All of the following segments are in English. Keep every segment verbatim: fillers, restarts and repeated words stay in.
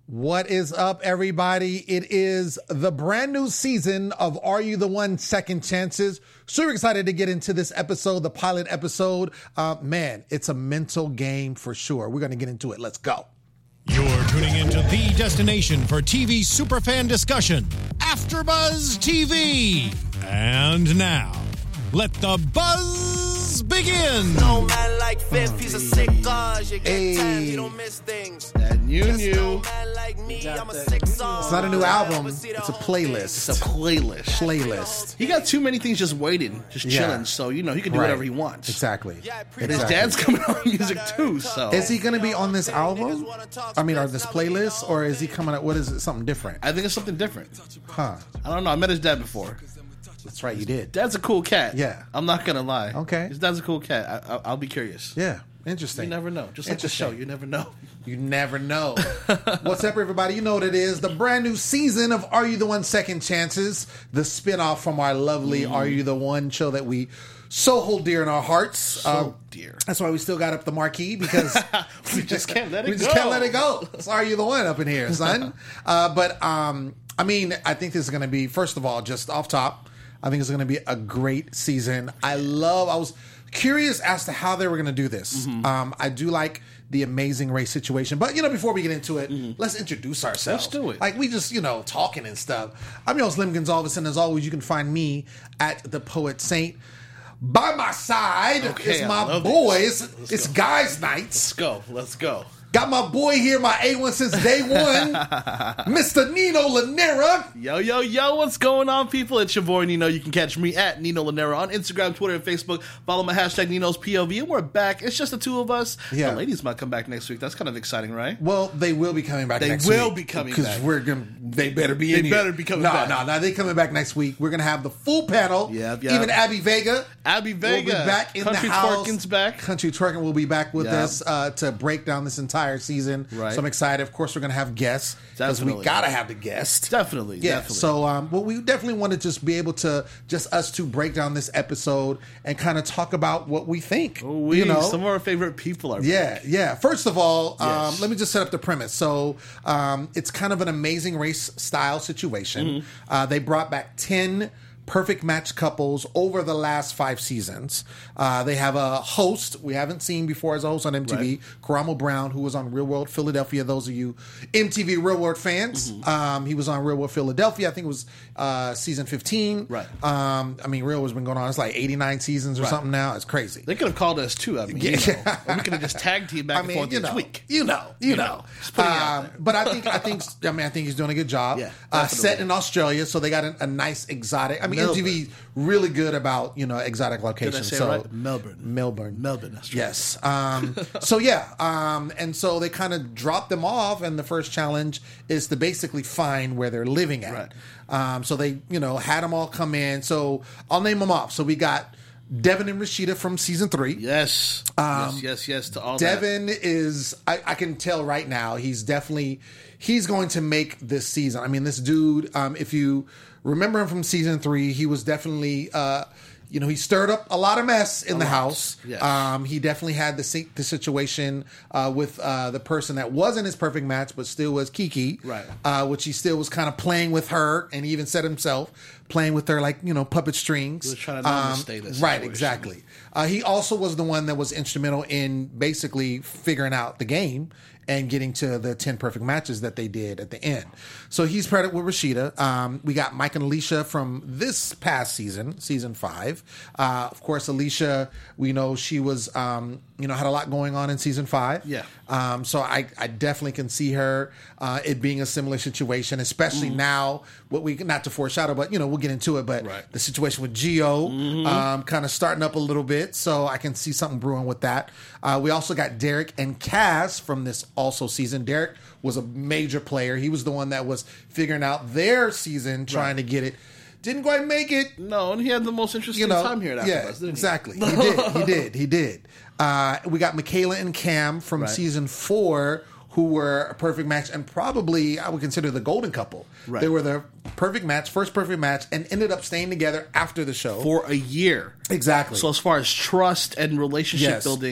What is up, everybody? It is the brand new season of Are You the One? Second Chances. Super excited to get into this episode, the pilot episode. Uh, man, it's a mental game for sure. We're going to get into it. Let's go. You're tuning into the destination for T V superfan discussion, AfterBuzz T V. And now, let the buzz begin. No man like Fifth, he's a sick cause. You get Hey. time, you don't miss things. That new Just new. no man like me, I'm a sick song. It's not a new album. It's a playlist. It's a playlist. Playlist. He got too many things just waiting, just Yeah. chilling. So you know he can do Right. whatever he wants. Exactly. And his dad's coming out with music too. So Is he going to be on this album? I mean, or this playlist? Or is he coming out? What is it? Something different? I think it's something different. Huh. I don't know. I met his dad before. That's right. You did. Dad's a cool cat. Yeah. I'm not gonna lie. Okay. His dad's a cool cat. I, I, I'll be curious. Yeah. Interesting. You never know. Just like the show, you never know. You never know. What's up, everybody? You know what it is. The brand new season of Are You the One? Second Chances, the spinoff from our lovely Mm. Are You the One show that we so hold dear in our hearts. So Um, dear. That's why we still got up the marquee, because We just can't let it we just go. can't let it go. It's Are You the One up in here, son. uh, but um, I mean, I think this is going to be, first of all, just off top, I think it's going to be a great season. I love, I was curious as to how they were going to do this. Mm-hmm. Um, I do like the Amazing Race situation. But, you know, before we get into it, let's introduce ourselves. Let's do it. Like, we just, you know, talking and stuff. I'm your host, Lim Gonzalez, and as always, you can find me at The Poet Saint. By my side Okay, is I my love boy. this. It's, Let's it's go. guys' nights. Let's go. Let's go. Got my boy here, my A one since day one, Mister Nino Lanera. Yo, yo, yo, what's going on, people? It's your boy Nino. You can catch me at Nino Lanera on Instagram, Twitter, and Facebook. Follow my hashtag Nino's P O V, and we're back. It's just the two of us. Yeah. The ladies might come back next week. That's kind of exciting, right? Well, they will be coming back They next will week. be coming Because back. we're going to, they better be They in here. better be coming no, back. No, no, they coming back next week. We're going to have the full panel. Yep, yep. Even Abby Vega. Abby Vega. will be back in Country the house. Twerkin's back. Country Twerkin will be back with Yep. us uh, to break down this entire season. Right. So I'm excited. Of course, we're going to have guests. Because we Definitely. got to have the guest. Definitely. Yeah, definitely. so um, well, we definitely want to just be able to just us to break down this episode and kind of talk about what we think. we, you know, some of our favorite people are yeah, back. yeah. First of all, um, Yes. let me just set up the premise. So um, it's kind of an Amazing Race style situation. Mm-hmm. Uh, they brought back ten perfect match couples over the last five seasons. Uh, they have a host we haven't seen before as a host on M T V, Right. Karamo Brown, who was on Real World Philadelphia. Those of you M T V Real World fans, Mm-hmm. um, he was on Real World Philadelphia. I think it was uh, season fifteen. Right. Um, I mean, Real World's been going on. It's like eighty-nine seasons or Right. something now. It's crazy. They could have called us too. I mean, you Yeah. know. Or we could have just tag team back I and mean, forth you each know, week. you know, you, You know. know. Just putting it out Um, there. but I think, I think, I mean, I think he's doing a good job. Yeah, uh, definitely. set in Australia, so they got a, a nice exotic. I mean, Melbourne. M T V really good about you know exotic locations. Did I say it so right? Melbourne. Melbourne, Melbourne, that's right. Yes. Um, so yeah, um, and so they kind of dropped them off, and the first challenge is to basically find where they're living at. Right. Um, so they, you know, had them all come in. So I'll name them off. So we got Devin and Rashida from season three. Yes. yes, yes, yes to all that. Devin is, I, I can tell right now, he's definitely, he's going to make this season. I mean, this dude, um, if you remember him from season three, he was definitely, uh, you know, he stirred up a lot of mess in A the lot, house. yes. Um, he definitely had the si- the situation uh, with uh, the person that wasn't his perfect match, but still was Kiki. Right. Uh, which he still was kind of playing with her, and he even said himself, playing with her like, you know, puppet strings. He was trying to non-stay this Right, situation. exactly. Uh, he also was the one that was instrumental in basically figuring out the game and getting to the ten perfect matches that they did at the end. So he's paired up with Rashida. Um, we got Mike and Alicia from this past season, season five. Uh, of course, Alicia, we know she was, um, you know, had a lot going on in season five. Yeah. Um, so I, I definitely can see her uh, it being a similar situation, especially now. What we not to foreshadow, but you know we'll get into it. But Right. the situation with Gio um, kind of starting up a little bit, so I can see something brewing with that. Uh, we also got Derek and Kaz from this also season. Derek was a major player. He was the one that was figuring out their season, trying to get it. Didn't quite make it. No, and he had the most interesting You know, time here at AfterBuzz, yeah, didn't he? exactly. He did. He did. He did. Uh, we got Michaela and Cam from Right. season four, who were a perfect match, and probably I would consider the golden couple. Right. They were the perfect match, first perfect match, and ended up staying together after the show. For a year. Exactly. So as far as trust and relationship Yes. building,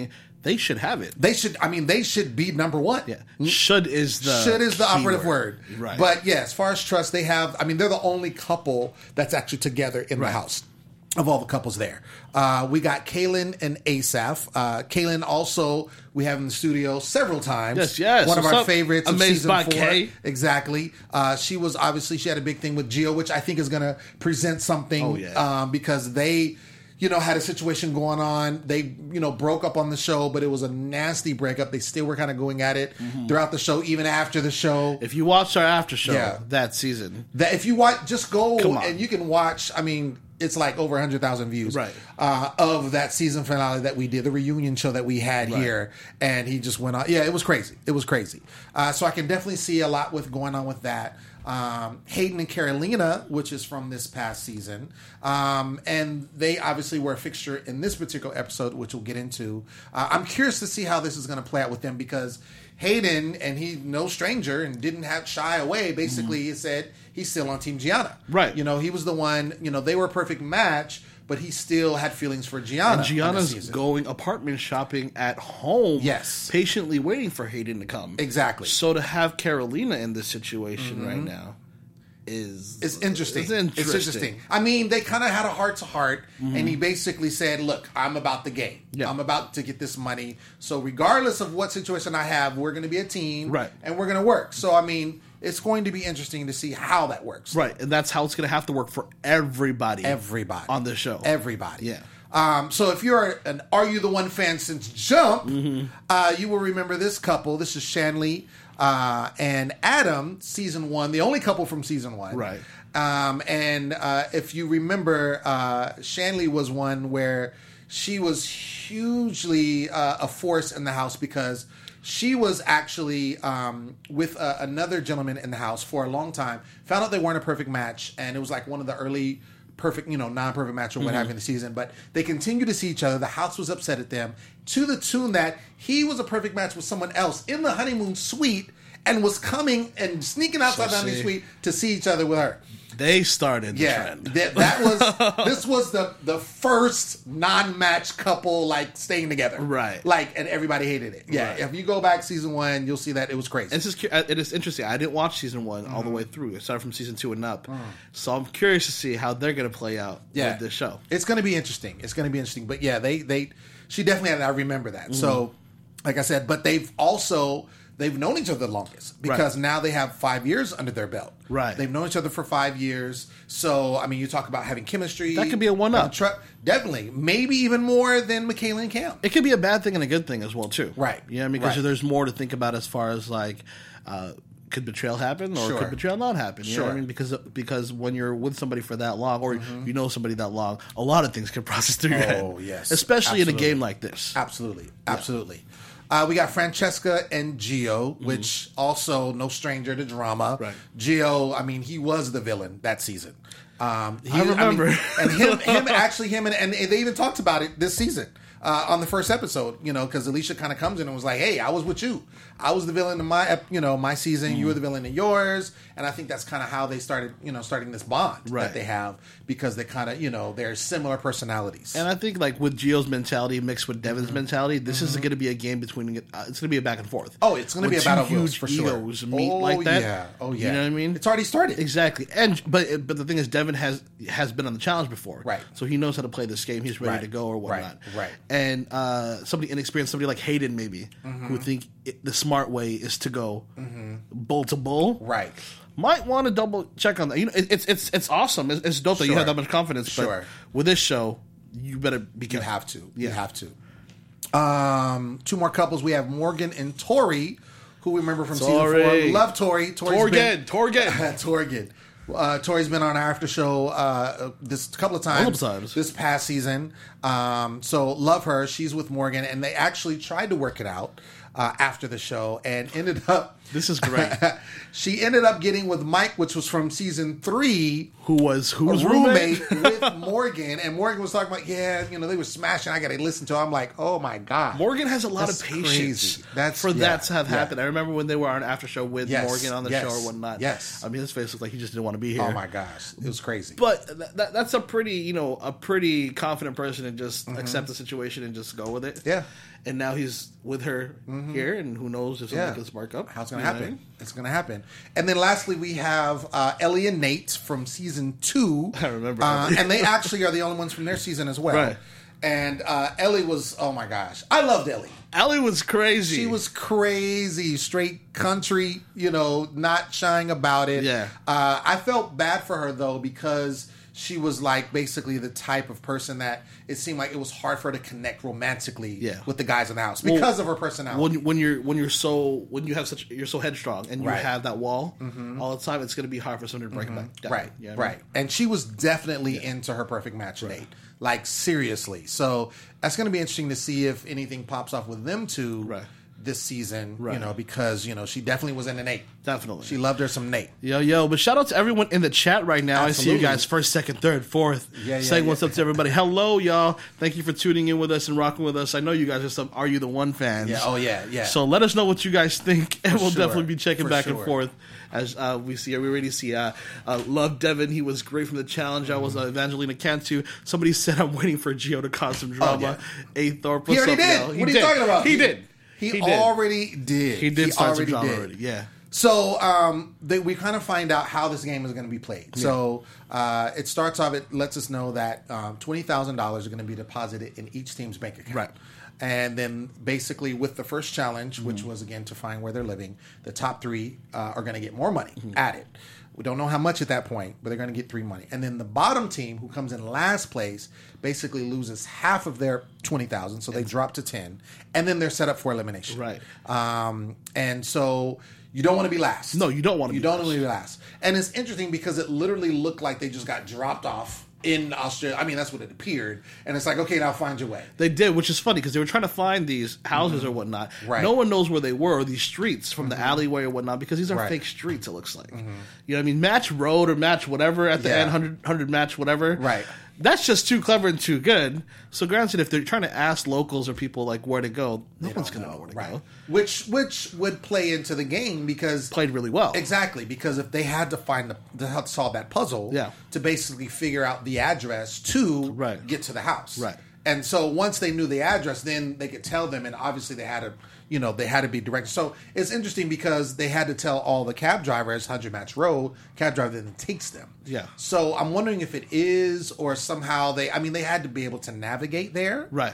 they should have it. They should. I mean, they should be number one. Yeah, should is the should is the key operative word. Right. But yeah, as far as trust, they have. I mean, they're the only couple that's actually together in Right. the house of all the couples there. Uh, we got Kaylin and Asaph. Uh, Kaylin also we have in the studio several times. Yes, yes. One of What's our up? favorites of Amazed season by four. Kay. Exactly. Uh, she was obviously she had a big thing with Gio, which I think is going to present something. Oh, yeah. um, because they. You know, had a situation going on. They, you know, broke up on the show, but it was a nasty breakup. They still were kind of going at it Mm-hmm. throughout the show, even after the show. If you watched our after show Yeah. that season, That if you watch, just go Come on. and you can watch. I mean, it's like over a hundred thousand views, Right. Uh, of that season finale that we did, the reunion show that we had Right. here, and he just went on. Yeah, it was crazy. It was crazy. Uh, so I can definitely see a lot with going on with that. Um, Hayden and Carolina, which is from this past season, um, and they obviously were a fixture in this particular episode, which we'll get into. Uh, I'm curious to see how this is going to play out with them because Hayden, and he's no stranger and didn't have shy away. Basically, he said he's still on Team Gianna. Right. You know, he was the one. You know, they were a perfect match, but he still had feelings for Gianna. and on this Gianna's season. going apartment shopping at home. Yes. patiently waiting for Hayden to come. Exactly. So to have Carolina in this situation right now is It's interesting. It's interesting. It's interesting. I mean, they kind of had a heart to heart, and he basically said, "Look, I'm about the game. Yeah. I'm about to get this money. So regardless of what situation I have, we're going to be a team, Right. And we're going to work." So I mean, it's going to be interesting to see how that works. Right, and that's how it's going to have to work for everybody. Everybody on the show. Everybody. Yeah. Um, so if you're an Are You the One fan since Jump, Mm-hmm. uh, you will remember this couple. This is Shanley uh, and Adam, season one, the only couple from season one. Right. Um, and uh, if you remember, uh, Shanley was one where she was hugely uh, a force in the house because she was actually um, with uh, another gentleman in the house for a long time, found out they weren't a perfect match, and it was like one of the early perfect, you know, non-perfect match or what have you in the season, but they continued to see each other. The house was upset at them to the tune that he was a perfect match with someone else in the honeymoon suite and was coming and sneaking outside So the honeymoon see. suite to see each other with her. They started the Yeah, trend. that, that was this was the the first non-match couple like staying together, Right. Like, and everybody hated it. Yeah, Right. if you go back season one, you'll see that it was crazy. This is cu- it is interesting. I didn't watch season one all the way through. I started from season two and up, so I'm curious to see how they're going to play out yeah, with this show. It's going to be interesting. It's going to be interesting. But yeah, they they she definitely had. I remember that. So, like I said, but they've also they've known each other the longest because Right. now they have five years under their belt. Right. They've known each other for five years. So I mean, you talk about having chemistry. That could be a one-up. having tru- definitely, maybe even more than Michaela and Cam. It could be a bad thing and a good thing as well too. Right. Yeah, you know, because Right. there's more to think about as far as like. Uh, could betrayal happen or Sure. could betrayal not happen? You know what I Sure. mean? Because because when you're with somebody for that long or you know somebody that long, a lot of things can process through your head. Oh, yes. Especially in a Absolutely. game like this. Absolutely, absolutely. Uh, we got Francesca and Gio, which also no stranger to drama. Right. Gio, I mean, he was the villain that season. Um, he, I remember. mean, and him, him actually, him, and, and they even talked about it this season. Uh, on the first episode, you know, because Alicia kind of comes in and was like, "Hey, I was with you. I was the villain in my, ep- you know, my season. You were the villain in yours." And I think that's kind of how they started, you know, starting this bond Right. that they have because they kind of, you know, they're similar personalities. And I think like with Gio's mentality mixed with Devin's mentality, this is going to be a game between. Uh, it's going to be a back and forth. Oh, it's going to When be a two battle of wills huge for sure. egos meet oh, like that. Yeah. Oh yeah. You know what I mean? It's already started. Exactly, and but but the thing is, Devin has has been on the challenge before, Right. So he knows how to play this game. He's ready Right. to go or Right. whatnot, Right. And uh, somebody inexperienced, somebody like Hayden, maybe who think it, the smart way is to go bull to bull, Right. Might want to double check on that. You know, it, it's it's it's awesome. It's, it's dope that you Sure. have that much confidence. Sure. But with this show, you better be You careful. have to. Yeah. You have to. Um, two more couples. We have Morgan and Tori, who we remember from season four. Tori. Love Tori. Tori's Torgen, been- Torgen. Torgen. Uh, Tori's been on our after show uh, this couple of times, Multiple times. this past season. Um, so love her. She's with Morgan, and they actually tried to work it out uh, after the show, and ended up This is great. She ended up getting with Mike, which was from season three, Who was who's a roommate? roommate with Morgan, and Morgan was talking about, yeah, you know, they were smashing. I got to listen to. It. I'm like, oh my god, Morgan has a lot That's of patience crazy. That's for yeah, that to have yeah. happened. I remember when they were on an after show with Yes, Morgan on the yes, show or whatnot. yes. I mean, his face looked like he just didn't want to be here. Oh my gosh, it was crazy. But th- that, that's a pretty, you know, a pretty confident person to just accept the situation and just go with it. Yeah. And now he's with her here, and who knows if something Yeah. can spark up. How it's going You to know what I happen? mean? It's going to happen. And then lastly, we have uh, Ellie and Nate from season two. I remember uh, Ellie. and they actually are the only ones from their season as well. Right. And uh, Ellie was, oh my gosh, I loved Ellie. Allie was crazy. She was crazy, straight country, you know, not shying about it. Yeah. Uh, I felt bad for her, though, because she was like basically the type of person that it seemed like it was hard for her to connect romantically Yeah. with the guys in the house because Well, of her personality. when when you're when you're so when you have such you're so headstrong and you Right. have that wall all the time, it's going to be hard for someone to break it back down. Right, You know what I right. mean? And she was definitely into her perfect match Nate. Like, seriously. So that's going to be interesting to see if anything pops off with them two Right. this season, you Right. know, because, you know, she definitely was into Nate. Definitely. She loved her some Nate. Yo, yo, but shout out to everyone in the chat right now. I see you Absolutely. guys first, second, third, fourth. Yeah, yeah, saying yeah. what's up to everybody. Hello, y'all. Thank you for tuning in with us and rocking with us. I know you guys are some Are You the One fans. Yeah, oh, yeah, yeah. So let us know what you guys think, and For we'll sure. definitely be checking For back and sure. forth. As uh, we see, we already see uh, uh, Love Devin. He was great from the challenge. I was uh, Evangelina Cantu. Somebody said I'm waiting for Gio to cause some drama. A Thorpe. Oh, He what's already up, did. y'all? What are you did. talking about? He did. He, did. already did. He did start some already drama did. already. Yeah. So um, they, we kind of find out how this game is going to be played. So uh, it starts off, it lets us know that um, twenty thousand dollars are going to be deposited in each team's bank account. Right. And then basically with the first challenge, which was again to find where they're living, the top three uh, are going to get more money added. We don't know how much at that point, but they're going to get three money. And then the bottom team, who comes in last place, basically loses half of their twenty thousand, so they drop to ten, and then they're set up for elimination. Right. Um, and so you don't want to be last. No, you don't want to You be don't last. want to be last. And it's interesting because it literally looked like they just got dropped off in Australia. I mean, that's what it appeared. And it's like, okay, now find your way. They did, which is funny because they were trying to find these houses or whatnot. Right. No one knows where they were, or these streets from the alleyway or whatnot, because these are Right. fake streets, it looks like. You know what I mean? Match road or match whatever at the Yeah. end, one hundred, one hundred match whatever. Right. That's just too clever and too good. So granted, if they're trying to ask locals or people like where to go, no one's going to know where to Right. go. Which which would play into the game because Played really well. Exactly, because if they had to find the to help solve that puzzle, Yeah. to basically figure out the address to Right. get to the house, Right. And so once they knew the address, then they could tell them, and obviously they had to, you know, they had to be directed. So it's interesting because they had to tell all the cab drivers Hundred Match Road. Cab driver then takes them. Yeah. So I'm wondering if it is or somehow they. I mean, they had to be able to navigate there, Right.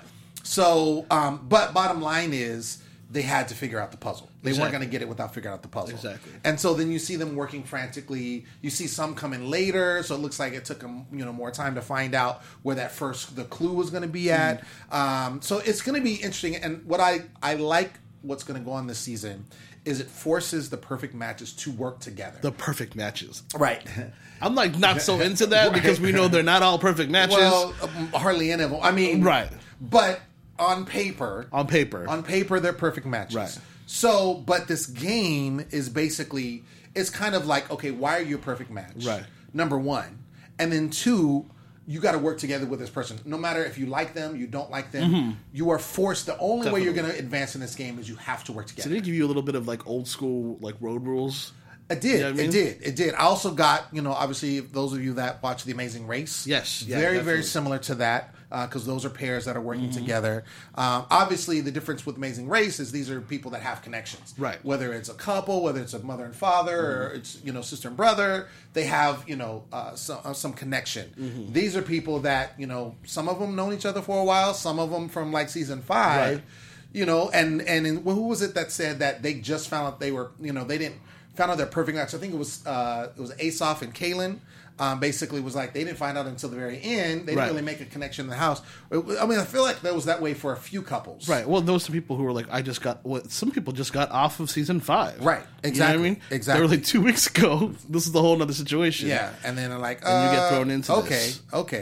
So, um, but bottom line is they had to figure out the puzzle. They weren't Exactly. going to get it without figuring out the puzzle. Exactly. And so then you see them working frantically. You see some come in later, so it looks like it took them, you know, more time to find out where that first the clue was going to be at. Mm-hmm. Um, so it's going to be interesting. And what I I like what's going to go on this season is it forces the perfect matches to work together. The perfect matches. right. I'm like not so into that Right. because we know they're not all perfect matches. Well, um, hardly any of them. I mean, Right. But on paper, on paper. On paper, they're perfect matches. Right. So, but this game is basically, it's kind of like, okay, why are you a perfect match? Right. Number one. And then two, you got to work together with this person. No matter if you like them, you don't like them, you are forced. The only way you're Definitely. going to advance in this game is you have to work together. Did they give you a little bit of like old school like road rules? It did. You know what I mean? It did. It did. I also got, you know, obviously those of you that watch The Amazing Race. Yes. Yeah, very, definitely. very similar to that because those are pairs that are working Mm-hmm. together. Um, obviously, the difference with Amazing Race is these are people that have connections. Right. Whether it's a couple, whether it's a mother and father, or it's, you know, sister and brother, they have, you know, uh, some, uh, some connection. Mm-hmm. These are people that, you know, some of them known each other for a while, some of them from like season five. Right. You know, and, and in, who was it that said that they just found out they were, you know, they didn't, found out their perfect match. I think it was uh, it was Asaf and Kaylin. Um, basically, was like they didn't find out until the very end. They didn't Right. really make a connection in the house. I mean, I feel like that was that way for a few couples. Right. Well, those are people who were like, I just got. Well, some people just got off of season five. Right. You Exactly. know what I mean? Exactly. They were like two weeks ago. This is the whole other situation. Yeah, and then they're like, And you get uh, thrown into okay, this. okay.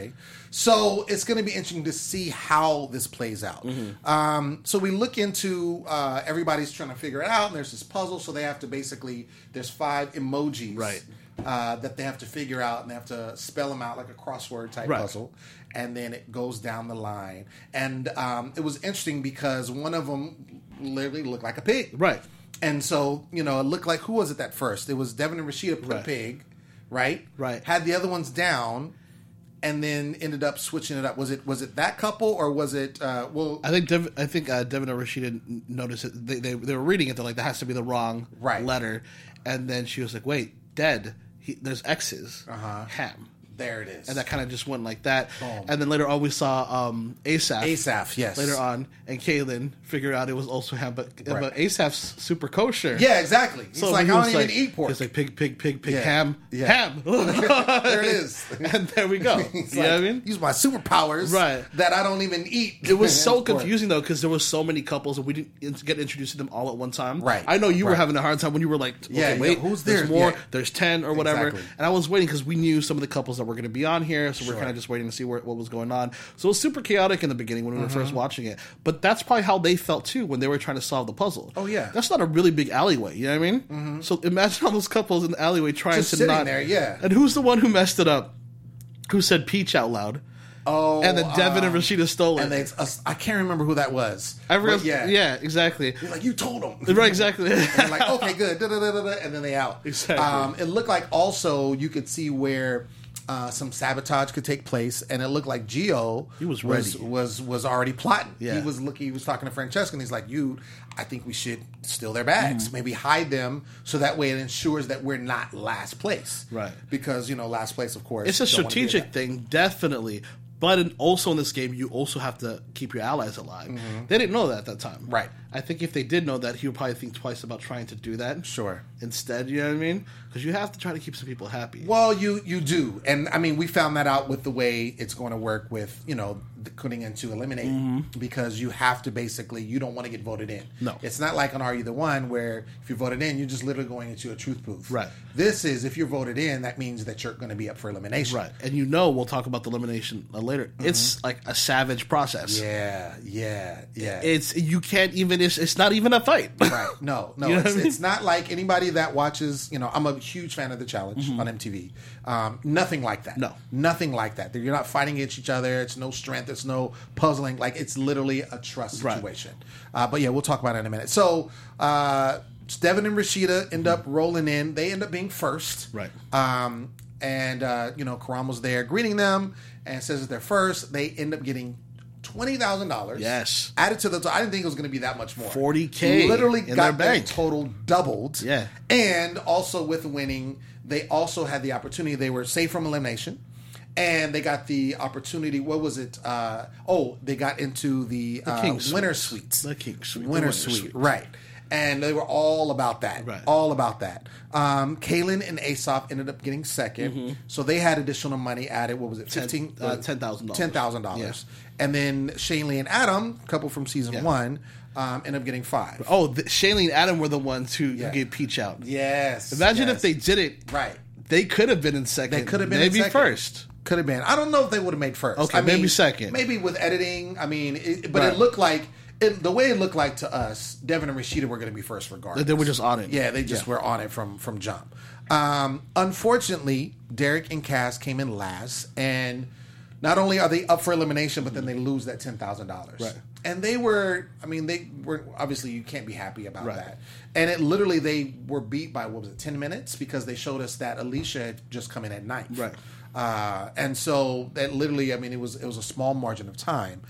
So it's going to be interesting to see how this plays out. Mm-hmm. Um, so we look into uh, everybody's trying to figure it out, and there's this puzzle. So they have to basically there's five emojis, Right. Uh, that they have to figure out, and they have to spell them out like a crossword type Right. puzzle, and then it goes down the line. And um, it was interesting because one of them literally looked like a pig, Right. And so you know, it looked like who was it that first? It was Devin and Rashida put Right. a pig, right? Right. Had the other ones down, and then ended up switching it up. Was it was it that couple or was it? Uh, well, I think Dev, I think uh, Devin and Rashida n- noticed it. They, they they were reading it. They're like, that has to be the wrong Right. letter. And then she was like, wait, dead. He, there's X's. Uh-huh. Ham. there it is. And that kind of just went like that. Boom. And then later on, we saw um, Asaph. Asaph, yes. Later on, and Kaylin figured out it was also ham, but, Right. but Asaph's super kosher. Yeah, exactly. He's So like, he I don't was even like- eat pork. He's like pig, pig, pig, pig, Yeah. ham, Yeah. ham. There it is. And there we go. You It's know like, what I mean? use my superpowers Right. that I don't even eat. It was so Pork. confusing though because there was so many couples and we didn't in- get introduced to them all at one time. Right. I know you were Right. having a hard time when you were like, okay, Yeah, yeah, wait, who's there's there? more, Yeah. there's ten or whatever. Exactly. And I was waiting because we knew some of the couples that were going to be on here, so Sure. we're kind of just waiting to see where, what was going on. So it was super chaotic in the beginning when we were Mm-hmm. first watching it. But that's probably how they felt too when they were trying to solve the puzzle. Oh, yeah. that's not a really big alleyway. You know what I mean? Mm-hmm. So imagine all those couples in the alleyway trying Just to sitting not. there, yeah. And who's the one who messed it up? Who said peach out loud? Oh, And then Devin uh, and Rashida stole it. and they, uh, I can't remember who that was. I But forgot- yeah, yeah, exactly. You're like, you told them. Right, exactly. And they're like, okay, good. Da, da, da, da, da, and then they out. Exactly. Um, it looked like also you could see where uh, some sabotage could take place, and it looked like Gio He was was, ready. was was already plotting. Yeah. He was looking. He was talking to Francesca, and he's like, "You, I think we should steal their bags. Mm-hmm. Maybe hide them, so that way it ensures that we're not last place. Right. Because you know, last place, of course, It's a don't wanna be strategic that. thing, definitely. But in, also in this game, you also have to keep your allies alive. They didn't know that at that time. Right. I think if they did know that, he would probably think twice about trying to do that. Sure. Instead, you know what I mean? Because you have to try to keep some people happy. Well, you you do, and I mean, we found that out with the way it's going to work with you know the putting into eliminating because you have to basically you don't want to get voted in. No. It's not like on Are You the One where if you're voted in, you're just literally going into a truth booth. Right. This is if you're voted in, that means that you're going to be up for elimination. Right. And you know, we'll talk about the elimination uh, later. It's like a savage process. Yeah, yeah, yeah. It's, you can't even, it's, it's not even a fight. Right. No, no. You know it's, what I mean? it's not like anybody that watches, you know, I'm a huge fan of The Challenge on M T V. Um, nothing like that. Mm-hmm. No. Nothing like that. You're not fighting against each other. It's no strength. It's no puzzling. Like, it's literally a trust Right. situation. Uh, but yeah, we'll talk about it in a minute. So, uh, Devin and Rashida end up rolling in. They end up being first. Right. Um, and, uh, you know, Karam was there greeting them and says that they're first. They end up getting twenty thousand dollars. Yes. Added to the, I didn't think it was going to be that much more. forty K Literally in got their their bank. total doubled. Yeah. And also with winning, they also had the opportunity. They were safe from elimination. And they got the opportunity. What was it? Uh, oh, they got into the, uh, King winner Suites. suites. The King Suite. The Winner Winner suite. Suite. Right. And they were all about that. Right. All about that. Um, Kaylin and Aesop ended up getting second. So they had additional money added. What was it? fifteen uh, ten thousand dollars. ten thousand dollars. And then Shaylee and Adam, couple from season Yeah. one, um, ended up getting five. Oh, the, Shaylee and Adam were the ones who, Yeah. who gave Peach out. Yes. Imagine yes. if they did it. Right. They could have been in second. They could have been maybe in second. first. Could have been. I don't know if they would have made first. Okay, I mean, maybe second. Maybe with editing. I mean, it, but Right. it looked like it, the way it looked like to us, Devin and Rashida were going to be first regardless. They were just on it. Yeah, they just Yeah. were on it from from jump. Um, unfortunately, Derek and Cass came in last, and not only are they up for elimination, but then they lose that ten thousand dollars. Right. And they were, I mean, they were obviously you can't be happy about Right. that. And it literally they were beat by what was it, ten minutes because they showed us that Alicia had just come in at ninth. Right. Uh, and so that literally, I mean, it was it was a small margin of time.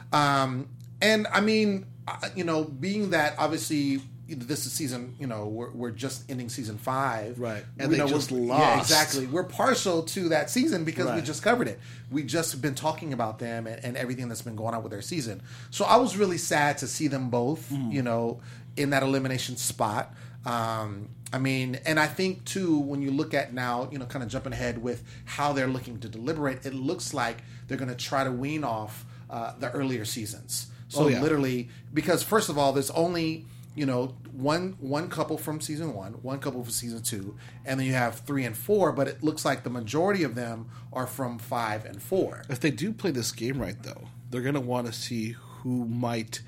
Um, and I mean, uh, you know, being that obviously this is season, you know, we're, we're just ending season five, Right. And We they know just we're- lost. Yeah, exactly. We're partial to that season because we Right. just covered it. We just been talking about them and, and everything that's been going on with their season. So I was really sad to see them both, Mm-hmm. you know, in that elimination spot. Um, I mean, and I think too, when you look at now, you know, kind of jumping ahead with how they're looking to deliberate, it looks like they're going to try to wean off uh, the earlier seasons. So Oh, yeah. literally, because first of all, there's only you know, one one couple from season one, one couple from season two, and then you have three and four. But it looks like the majority of them are from five and four. If they do play this game right, though, they're going to want to see who might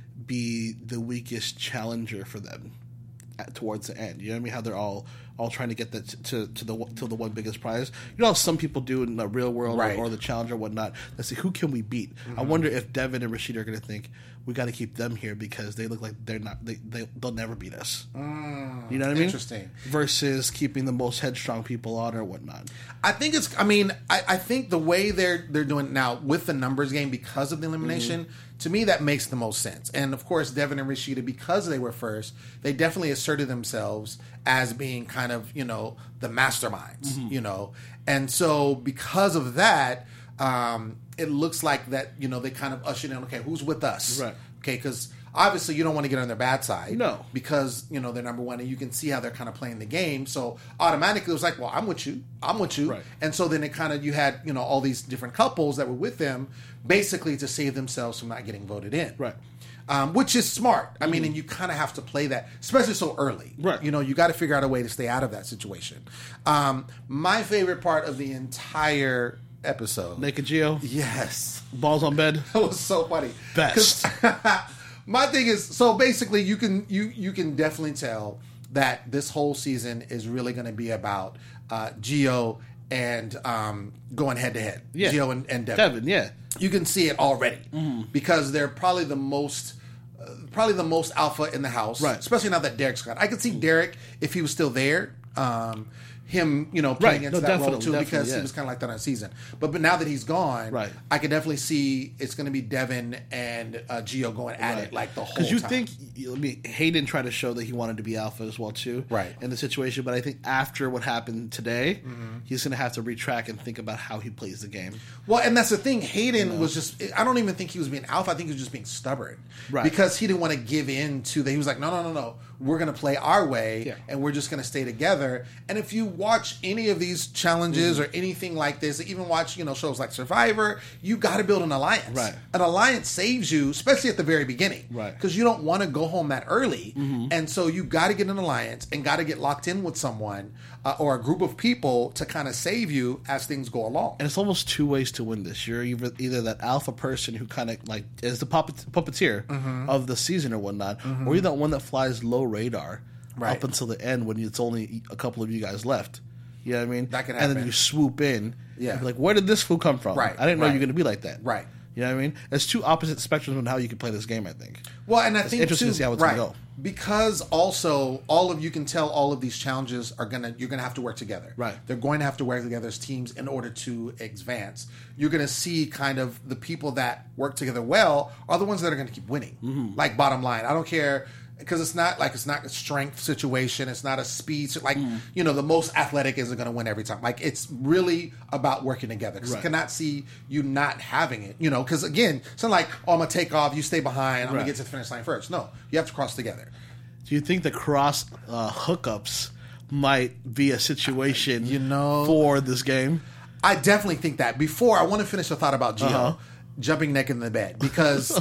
be the weakest challenger for them at, towards the end. You know what I mean? How they're all all trying to get that to to the to the one biggest prize. You know how some people do in the real world Right. or, or the challenger or whatnot. Let's see, who can we beat? Mm-hmm. I wonder if Devin and Rashida are going to think we got to keep them here because they look like they're not they, they they'll never beat us. Mm, you know what I mean? Interesting. Versus keeping the most headstrong people on or whatnot. I think it's. I mean, I, I think the way they're they're doing it now with the numbers game because of the elimination, mm-hmm. to me that makes the most sense. And of course, Devin and Rashida, because they were first, they definitely asserted themselves as being kind of, you know, the masterminds. Mm-hmm. You know, and so because of that, um, it looks like that. You know, they kind of ushered in. Okay, who's with us? Right. Okay, because obviously you don't want to get on their bad side. No. Because, you know, they're number one and you can see how they're kind of playing the game. So automatically it was like, well, I'm with you. I'm with you. Right. And so then it kind of, you had, you know, all these different couples that were with them basically to save themselves from not getting voted in. Right. Um, which is smart. I mean, Mm-hmm. and you kind of have to play that, especially so early. Right. You know, you got to figure out a way to stay out of that situation. Um, my favorite part of the entire episode. Naked Geo, Yes. balls on bed. That was so funny. Best. 'Cause my thing is, so basically, you can you you can definitely tell that this whole season is really going to be about uh, Gio and um, going head to head. Yeah. Gio and, and Devin. Devin, yeah. You can see it already Mm-hmm. because they're probably the most. Uh, probably the most alpha in the house, Right. especially now that Derek's gone. I could see Derek if he was still there. Um, him, you know, playing Right. into No, that role definitely, too because definitely, he yeah. was kind of like that on season. But but now that he's gone, Right. I could definitely see it's going to be Devin and uh, Gio going at Right. it like the whole Because you time. think, I mean, Hayden tried to show that he wanted to be alpha as well too, Right. in the situation. But I think after what happened today, he's going to have to retrack and think about how he plays the game. Well, and that's the thing. Hayden was just, I don't even think he was being alpha. I think he was just being stubborn. Right. Because he didn't want to give in to the, he was like, no, no, no, no. We're going to play our way Yeah. and we're just going to stay together. And if you watch any of these challenges Mm-hmm. or anything like this, even watch, you know, shows like Survivor, you got to build an alliance. Right. An alliance saves you, especially at the very beginning. Right. Because you don't want to go home that early. Mm-hmm. And so you got to get an alliance and got to get locked in with someone uh, or a group of people to kind of save you as things go along. And it's almost two ways to win this. You're either, either that alpha person who kind of like is the puppet, puppeteer Mm-hmm. of the season or whatnot, or you're that one that flies low radar Right. up until the end when it's only a couple of you guys left. You know what I mean? That could And then happen. you swoop in. Yeah. And be like, where did this fool come from? Right, I didn't know right. you were going to be like that. Right. You know what I mean? It's two opposite spectrums on how you can play this game, I think. Well, and I It's think interesting too, to see how it's right, gonna go. because also all of you can tell all of these challenges are gonna you're gonna have to work together. Right. They're going to have to work together as teams in order to advance. You're gonna see kind of the people that work together well are the ones that are gonna keep winning. Mm-hmm. Like bottom line, I don't care. Because it's not like it's not a strength situation. It's not a speed. Like Mm. you know, the most athletic isn't going to win every time. Like it's really about working together. Because Right. I cannot see you not having it. You know, because again, it's not like oh, I'm gonna take off, you stay behind. I'm Right. gonna get to the finish line first. No, you have to cross together. Do you think the cross uh, hookups might be a situation You know- for this game? I definitely think that. Before I want to finish the thought about Gio Uh-huh. jumping naked in the bed because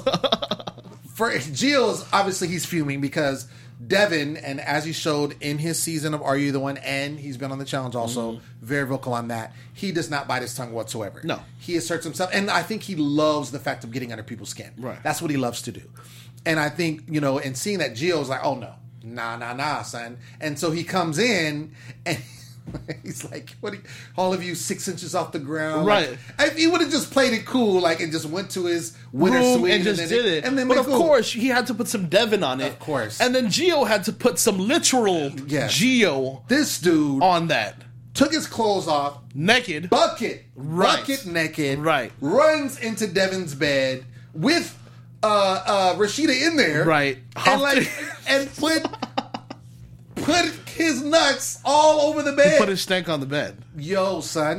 for Gio's obviously he's fuming because Devin, and as he showed in his season of Are You the One, and he's been on the challenge also, very vocal on that. He does not bite his tongue whatsoever. No. He asserts himself, and I think he loves the fact of getting under people's skin. Right. That's what he loves to do. And I think, you know, and seeing that Gio's like, oh no, nah, nah, nah, son. And so he comes in and he's like, "What? Are you, all of you six inches off the ground, Right. Like, if he would have just played it cool, like, and just went to his winter Room suite and just then did it. and then but been of cool. course, he had to put some Devin on it. Of course. And then Gio had to put some literal Yes. Gio this dude on that. took his clothes off, Naked. bucket, Right. bucket naked, Right. runs into Devin's bed with uh, uh, Rashida in there, Right. and like, and put put his nuts all over the bed. Put his stank on the bed. Yo, son,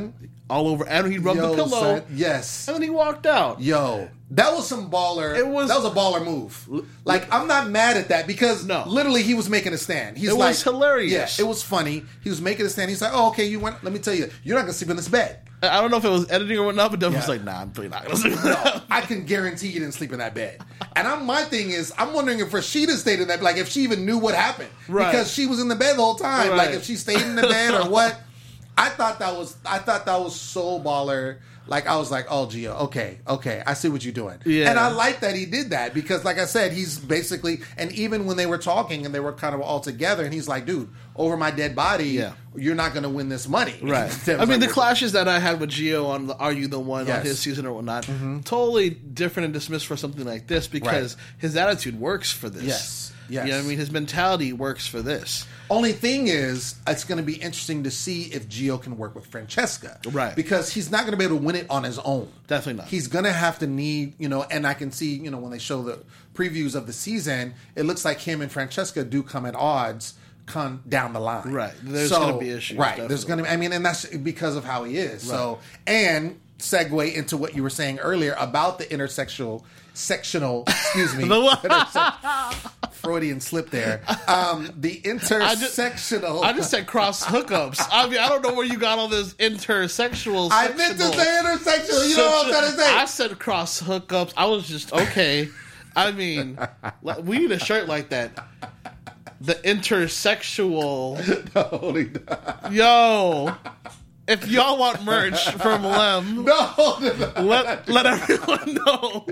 all over, and he rubbed Yo, the pillow. son, yes. And then he walked out. Yo, that was some baller. It was- that was a baller move. Like, I'm not mad at that because No. literally he was making a stand. He's It like, was hilarious. Yeah, it was funny. He was making a stand. He's like, oh, okay, you went. Let me tell you, you're not gonna sleep in this bed. I don't know if it was editing or whatnot, but Devin was Yeah. like, "Nah, I'm probably not gonna sleep." No, I can guarantee you didn't sleep in that bed. And I'm, my thing is, I'm wondering if Rashida stayed in that, like if she even knew what happened, Right. because she was in the bed the whole time. Right. Like if she stayed in the bed or what. I thought that was, I thought that was so baller. Like I was like, oh, Gio, okay, okay, I see what you're doing. Yeah. And I like that he did that because, like I said, he's basically, and even when they were talking and they were kind of all together, and he's like, dude, over my dead body, Yeah. you're not going to win this money. Right. Tim I was mean, like, the clashes that I had with Gio on the Are You the One Yes. on his season or whatnot, totally different and dismissed for something like this because Right. his attitude works for this. Yes. Yes. You know what I mean? His mentality works for this. Only thing is, it's going to be interesting to see if Gio can work with Francesca. Right. Because he's not going to be able to win it on his own. Definitely not. He's going to have to need, you know, and I can see, you know, when they show the previews of the season, it looks like him and Francesca do come at odds come down the line. Right. There's So- gonna be issues, Right. There's definitely. going to, I mean, and that's because of how he is. So, and segue into what you were saying earlier about the intersexual, sectional, excuse me. The what? interse- Freudian slip there. Um, the intersectional. I just said cross hookups. I mean, I don't know where you got all this intersexual. I meant to sectional- say intersectional. You know what I'm trying to say? I said cross hookups. I was just okay. I mean, like, we need a shirt like that. The intersexual. Holy Yo, if y'all want merch from Lem, no, no, let let everyone know.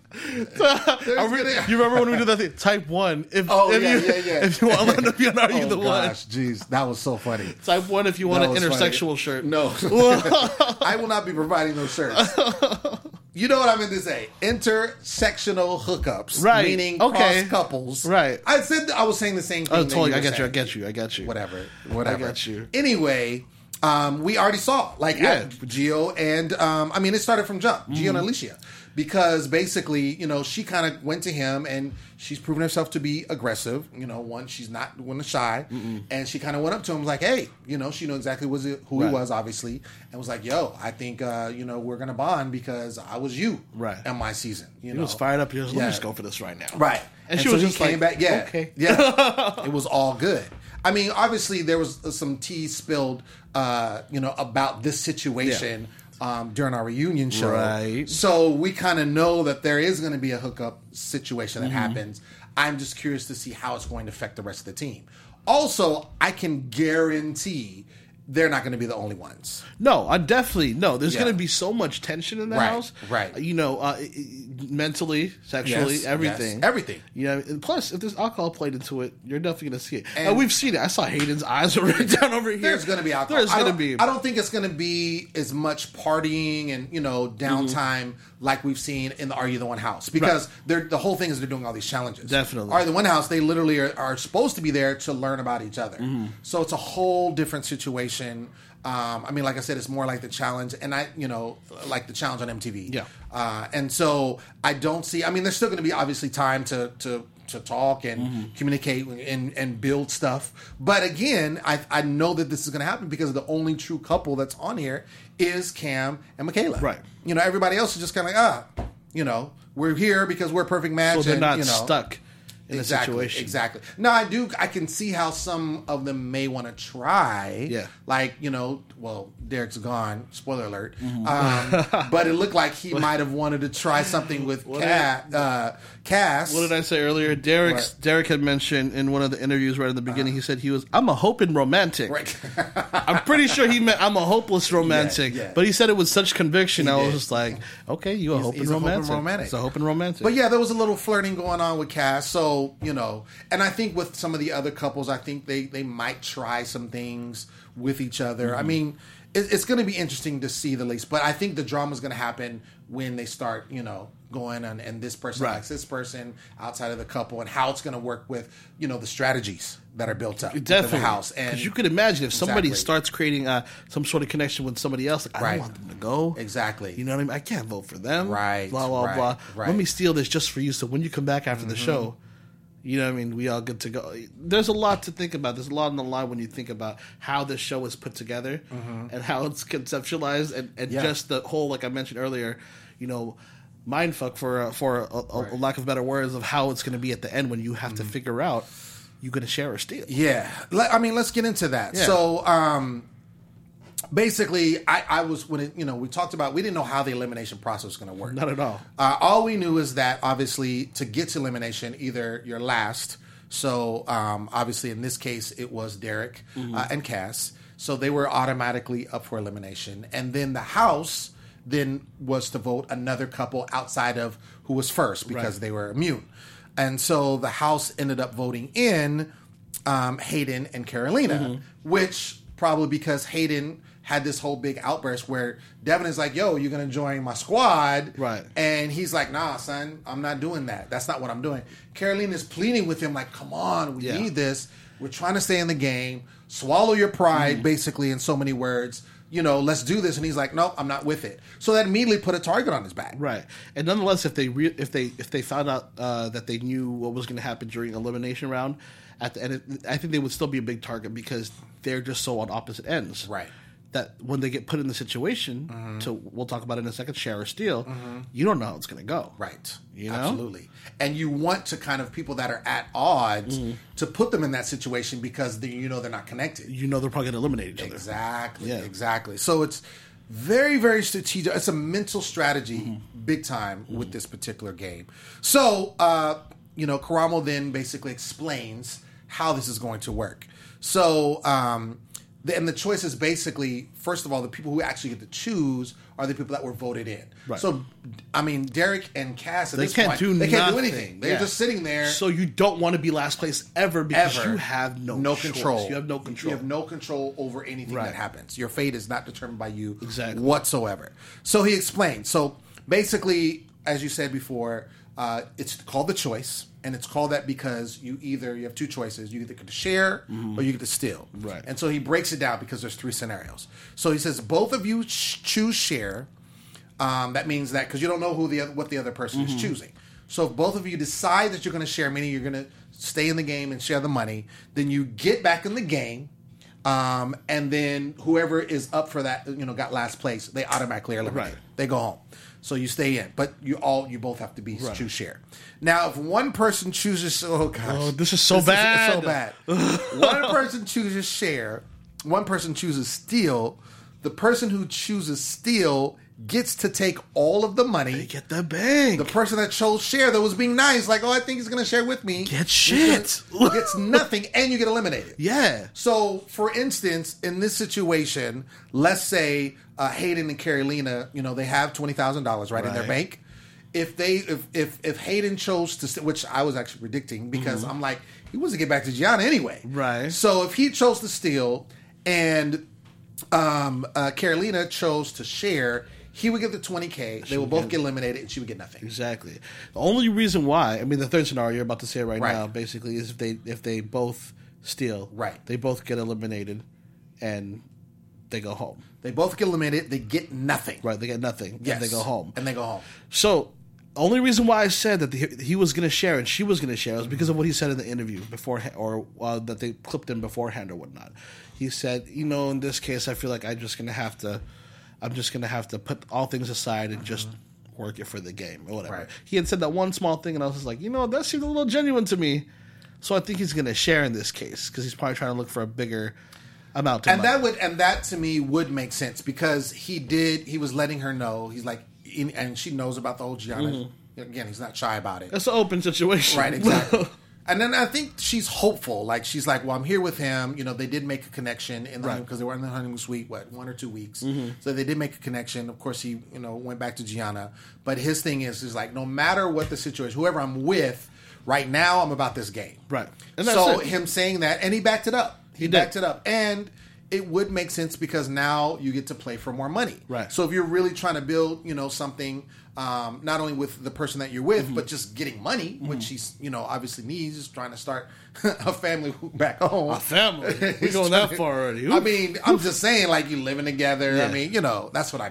Are we- gonna- you remember when we did that thing? Type one. If, Oh, if yeah, you, yeah, yeah. If you want Lem to be on Are You oh the gosh, jeez, that was so funny. One? Type one if you want That an was intersexual funny. shirt. No, I will not be providing those shirts. You know what I meant to say? Intersectional hookups, Right. Meaning Okay. cross couples, Right. I said I was saying the same thing. Oh, that totally. you I were get you. I saying. get you. I get you. Whatever, whatever. I got you. Anyway, um, we already saw like Yeah. at Gio and um, I mean it started from jump, Gio and Alicia, because basically you know she kind of went to him and she's proven herself to be aggressive. You know, one she's not one shy, and she kind of went up to him like, hey, you know, she knew exactly was it, who Right. he was obviously, and was like, yo, I think uh, you know we're gonna bond because I was you, Right. in my season. You He know, was fired up. He was, let Yeah. me just go for this right now. Right. And, she so was he just came like, back, yeah. okay. Yeah. It was all good. I mean, obviously there was some tea spilled, uh, you know, about this situation um, during our reunion show. Right. So we kind of know that there is going to be a hookup situation that Mm-hmm. happens. I'm just curious to see how it's going to affect the rest of the team. Also, I can guarantee they're not going to be the only ones. No, I definitely no. There's Yeah. going to be so much tension in the Right, house, right. You know, uh, mentally, sexually, Yes, everything, yes, everything. You know, and plus, if there's alcohol played into it, you're definitely going to see it. And, And- we've seen it. I saw Hayden's eyes were right down over here. There's going to be alcohol. There's I going to don't- be. I don't think it's going to be as much partying and you know downtime like we've seen in the Are You the One house because they're the whole thing is they're doing all these challenges. Definitely. Are You the One house? They literally are, are supposed to be there to learn about each other. So it's a whole different situation. Um, I mean, like I said, it's more like the challenge, and I, you know, like the challenge on M T V. Yeah. Uh, and so I don't see. I mean, there's still going to be obviously time to to to talk and communicate and and build stuff. But again, I I know that this is going to happen because the only true couple that's on here is Cam and Michaela. Right. You know, everybody else is just kind of like ah, you know, we're here because we're a perfect match. so they're and, not you know, stuck in exactly, the situation. Exactly. No, I do. I can see how some of them may want to try. Yeah. Like you know, well, Derek's gone. Spoiler alert. Mm-hmm. Um, but it looked like he might have wanted to try something with What Cat, uh, Cass. What did I say earlier? Derek What? Derek had mentioned in one of the interviews right in the beginning. He said he was. I'm a hoping romantic. Right. I'm pretty sure he meant I'm a hopeless romantic. Yeah, yeah. But he said it with such conviction. He I was did. just like, okay, you a He's- hoping he's a hoping romantic. romantic. It's a hoping romantic. But yeah, there was a little flirting going on with Cass. So, you know, and I think with some of the other couples, I think they, they might try some things with each other. Mm-hmm. I mean, it, it's going to be interesting to see the least. But I think the drama is going to happen when they start, you know, going on and this person Right. likes this person outside of the couple and how it's going to work with, you know, the strategies that are built up within Definitely, the house. And because you could imagine if somebody Exactly. starts creating uh, some sort of connection with somebody else, like, I Right. don't want them to go. Exactly. You know what I mean? I can't vote for them. Right, Blah blah right, blah. right. Let me steal this just for you. So when you come back after the show, You know what I mean? We all get to go. There's a lot to think about. There's a lot on the line when you think about how this show is put together mm-hmm. and how it's conceptualized and, and yeah. just the whole, like I mentioned earlier, you know, mindfuck for uh, for a, a, right. a lack of better words of how it's going to be at the end when you have mm-hmm. to figure out you're going to share or steal. Yeah. I mean, let's get into that. Yeah. So, um, basically, I, I was when it, you know we talked about we didn't know how the elimination process was going to work. Not at all. Uh, all we knew is that obviously to get to elimination, either you're last. So um, obviously in this case it was Derek mm-hmm. uh, and Cass. So they were automatically up for elimination, and then the house then was to vote another couple outside of who was first because right. they were immune, and so the house ended up voting in um, Hayden and Carolina, mm-hmm. which probably because Hayden had this whole big outburst where Devin is like, yo, you're going to join my squad. Right. And he's like, nah, son, I'm not doing that. That's not what I'm doing. Carolina's pleading with him like, come on, we yeah. need this. We're trying to stay in the game. Swallow your pride, mm. basically, in so many words. You know, let's do this. And he's like, nope, I'm not with it. So that immediately put a target on his back. Right. And nonetheless, if they re- if they if they found out uh, that they knew what was going to happen during elimination round, at the end, I think they would still be a big target because they're just so on opposite ends. Right. That when they get put in the situation, mm-hmm. to we'll talk about it in a second, share or steal, mm-hmm. you don't know how it's going to go. Right. You know? Absolutely. And you want to kind of people that are at odds mm-hmm. to put them in that situation because they, you know they're not connected. You know they're probably going to eliminate each other. Exactly. Yeah. Exactly. So it's very, very strategic. It's a mental strategy, mm-hmm. big time, mm-hmm. with this particular game. So, uh, you know, Karamo then basically explains how this is going to work. So, um, the, and the choice is basically, first of all, the people who actually get to choose are the people that were voted in. Right. So, I mean, Derek and Cass at they this can't point, do they nothing. can't do anything. They're yeah. just sitting there. So you don't want to be last place ever because ever. you have no no choice. control. You have no control. You have no control over anything right. that happens. Your fate is not determined by you exactly. whatsoever. So he explained. So basically, as you said before, uh, it's called the choice. And it's called that because you either you have two choices. You either get to share mm-hmm. or you get to steal. Right. And so he breaks it down because there's three scenarios. So he says both of you ch- choose share. Um, that means that because you don't know who the other, what the other person mm-hmm. is choosing. So if both of you decide that you're going to share, meaning you're going to stay in the game and share the money, then you get back in the game. Um, and then whoever is up for that, you know, got last place, they automatically are eliminated. Right. They go home. So you stay in, but you all you both have to be right. choose share. Now, if one person chooses, oh gosh, oh, this is so this bad, is so bad. One person chooses share, one person chooses steal. The person who chooses steal gets to take all of the money. They get the bank. The person that chose share that was being nice, like, oh, I think he's going to share with me. Get shit. Gets, gets nothing, and you get eliminated. Yeah. So, for instance, in this situation, let's say uh, Hayden and Carolina, you know, they have twenty thousand dollars right, right in their bank. If they, if if if Hayden chose to, which I was actually predicting because mm-hmm. I'm like, he wants to get back to Gianna anyway. Right. So if he chose to steal and um, uh, Carolina chose to share, he would get the twenty K. They would both get eliminated, and she would get nothing. Exactly. The only reason why, I mean, the third scenario you're about to say right, right. now, basically, is if they if they both steal, right? They both get eliminated, and they go home. They both get eliminated. They get nothing. Right. They get nothing. Yes. And they go home. And they go home. So, only reason why I said that the, he was going to share and she was going to share was because of what he said in the interview before, or uh, that they clipped in beforehand or whatnot. He said, you know, in this case, I feel like I'm just going to have to. I'm just going to have to put all things aside and mm-hmm. just work it for the game or whatever. Right. He had said that one small thing, and I was just like, you know, that seemed a little genuine to me. So I think he's going to share in this case because he's probably trying to look for a bigger amount of and money. that would and that to me would make sense because he did. He was letting her know. He's like, in, and she knows about the whole Gianna. Mm-hmm. Again, he's not shy about it. It's an open situation, right? Exactly. And then I think she's hopeful. Like, she's like, well, I'm here with him. You know, they did make a connection in the right. because they were in the honeymoon suite, what, one or two weeks. Mm-hmm. So they did make a connection. Of course, he, you know, went back to Gianna. But his thing is, is like, no matter what the situation, whoever I'm with, right now, I'm about this game. Right. And so it. him saying that, and he backed it up. He, he backed did. it up. And it would make sense because now you get to play for more money. Right. So if you're really trying to build, you know, something, um, not only with the person that you're with, mm-hmm. but just getting money, mm-hmm. which he's, you know, obviously needs, is trying to start a family back home. A family? We're going that far already. Oof. I mean, I'm just saying, like, you living together. Yeah. I mean, you know, that's what I mean.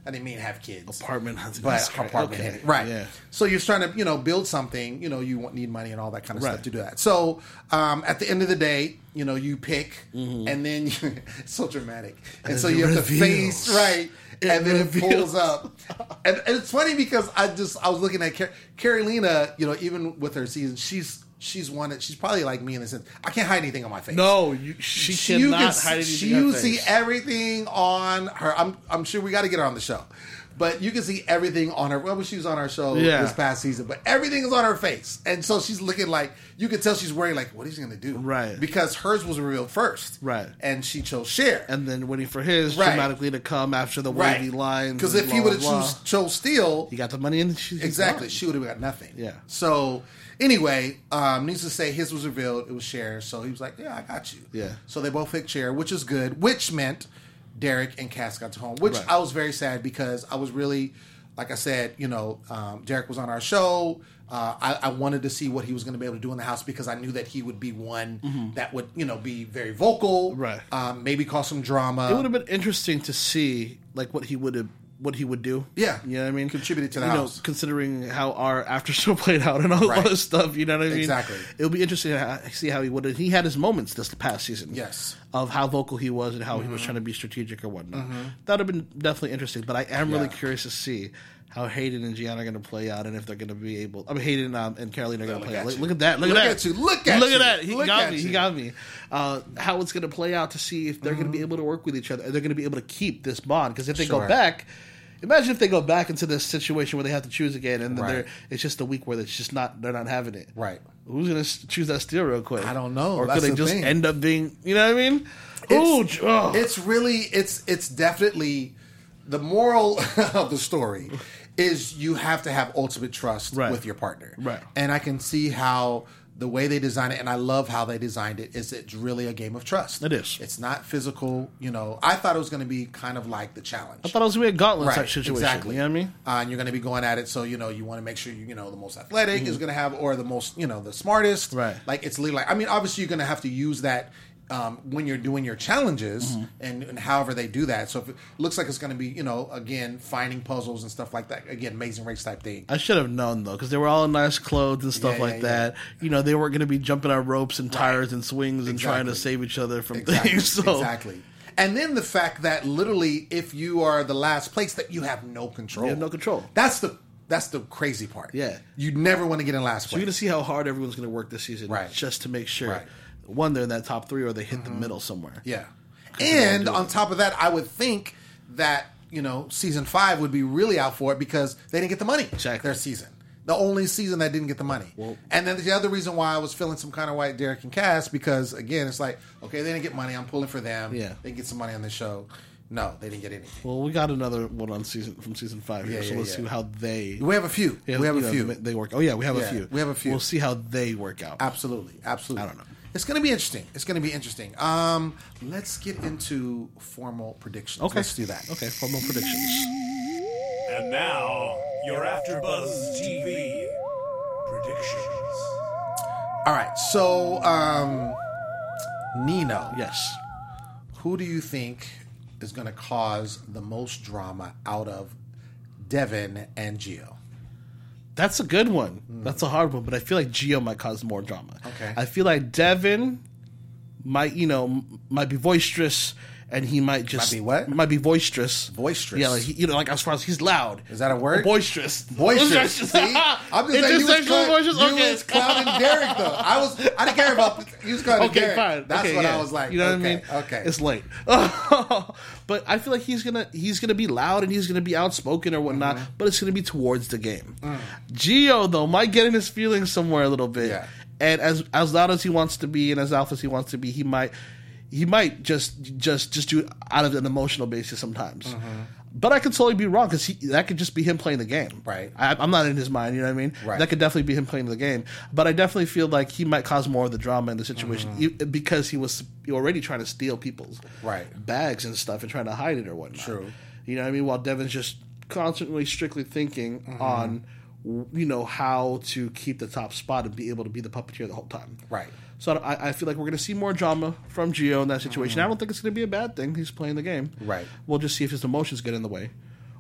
I didn't mean have kids. Apartment, but apartment, okay. right? Yeah. So you're trying to, you know, build something. You know, you want, need money and all that kind of Right. stuff to do that. So um, at the end of the day, you know, you pick, Mm-hmm. and then you, it's so dramatic, and, And so it you have to reveals. face right, It and then it reveals. pulls up, and, and it's funny because I just I was looking at Car- Carolina, you know, even with her season, she's. She's one that she's probably like me in the sense I can't hide anything on my face. No, you, she You cannot can hide see- anything. You on her see face. everything on her. I'm I'm sure we got to get her on the show, but you can see everything on her. Well, she was on our show Yeah. this past season, but everything is on her face, and so she's looking like you can tell she's worried. Like, what is he going to do? Right. Because hers was revealed first. Right. And she chose Cher. And then waiting for his Right. dramatically to come after the wavy lines. Because and if he blah, would have blah, chose blah. chose Steele, he got the money and she's exactly, gone. she would have got nothing. Yeah. So anyway, um, needs to say his was revealed. It was Cher. So he was like, "Yeah, I got you." Yeah. So they both picked Cher, which is good. Which meant Derek and Cass got to home. Which Right. I was very sad because I was really, like I said, you know, um, Derek was on our show. Uh, I, I wanted to see what he was going to be able to do in the house because I knew that he would be one that would, you know, be very vocal, Mm-hmm. Right. Um, maybe cause some drama. It would have been interesting to see like what he would have, what he would do. Yeah. you know what I mean. Contributed to the you house. know, considering how our after show played out and all Right. this stuff. You know what I mean? Exactly. It'll be interesting to ha- see how he would. He had his moments this past season. Yes. Of how vocal he was and how he was trying to be strategic or whatnot. That would have been definitely interesting. But I am really Yeah. curious to see how Hayden and Gianna are going to play out, and if they're going to be able. I mean, Hayden um, and Carolina are going to Look play at out. Look, you. look at that! Look, Look at that! at you. Look at Look you. at that! He Look got at me. you. He got me. Uh, how it's going to play out to see if they're going to be able to work with each other. They're going to be able to keep this bond because if they Sure. go back. Imagine if they go back into this situation where they have to choose again, and then Right. they're, it's just a week where it's just not they're not having it. Right. Who's going to choose that steal real quick? I don't know. Or That's could they the just thing. end up being? You know what I mean? Ooh, It's, ugh. it's really it's it's definitely the moral of the story is you have to have ultimate trust Right. with your partner. Right. And I can see how the way they design it, and I love how they designed it, is it's really a game of trust. It is. It's not physical. You know, I thought it was going to be kind of like the challenge. I thought it was going to be a gauntlet Right, type situation. exactly. You know what I mean? Uh, and you're going to be going at it, so you know you want to make sure you you know the most athletic Mm-hmm. is going to have, or the most you know the smartest. Right. Like it's literally like I mean, obviously you're going to have to use that um, when you're doing your challenges, Mm-hmm. and, and however they do that. So if it looks like it's going to be you know again finding puzzles and stuff like that, again Amazing Race type thing. I should have known though, because they were all in nice clothes and stuff Yeah, like yeah, that. You know, they weren't going to be jumping on ropes and tires and swings and trying to Exactly. save each other from Exactly. things. So Exactly. And then the fact that literally, if you are the last place, that you have no control. You have no control. That's the that's the crazy part. Yeah. You never want to get in last So you're place. going to see how hard everyone's going to work this season, Right. just to make sure Right. one they're in that top three or they hit the middle somewhere. Yeah. they all And do on it. top of that, I would think that, you know, season five would be really out for it because they didn't get the money. Exactly. Their season. The only season that didn't get the money. And then the other reason why I was feeling some kind of way, Derek and Cass, because again, it's like, okay, they didn't get money. I'm pulling for them. Yeah. They get some money on the show. No, they didn't get anything. Well, we got another one on season from season five here, Yeah, so yeah, let's yeah. see how they. We have a few. Yeah, we have you a know, few. They work. Oh yeah, we have Yeah, a few. we have a few. We'll see how they work out. Absolutely, absolutely. I don't know. It's going to be interesting. It's going to be interesting. Um, let's get into formal predictions. Okay, Let's do that. Okay, formal predictions. And now, your AfterBuzz T V predictions. All right. So, um, Nino, Yes. who do you think is going to cause the most drama out of Devin and Gio? That's a good one. That's a hard one, but I feel like Gio might cause more drama. Okay. I feel like Devin might, you know, m- might be boisterous, and he might just Might be what? Might be boisterous. Boisterous. Yeah, like he, you know, like as far as he's loud. Is that a word? Boisterous. Boisterous. See, I'm just saying you was, Intersexual clown, boisterous? you Okay. was clowning Derek though. I was. I didn't care about. You was clowning Okay, Derek. fine. That's okay, what yeah. I was like. You know okay, what I mean? Okay. It's late. But I feel like he's gonna he's gonna be loud and he's gonna be outspoken or whatnot, Mm-hmm. but it's gonna be towards the game. Gio though might get in his feelings somewhere a little bit. Yeah. And as as loud as he wants to be and as alpha as he wants to be, he might he might just just just do it out of an emotional basis sometimes. Mm-hmm. But I could totally be wrong because that could just be him playing the game. Right. I, I'm not in his mind, you know what I mean? Right. That could definitely be him playing the game. But I definitely feel like he might cause more of the drama in the situation e- because he was already trying to steal people's Right. bags and stuff and trying to hide it or whatnot. True. You know what I mean? While Devin's just constantly, strictly thinking on, you know, how to keep the top spot and be able to be the puppeteer the whole time. Right. So I, I feel like we're going to see more drama from Gio in that situation. I don't think it's going to be a bad thing. He's playing the game. Right. We'll just see if his emotions get in the way,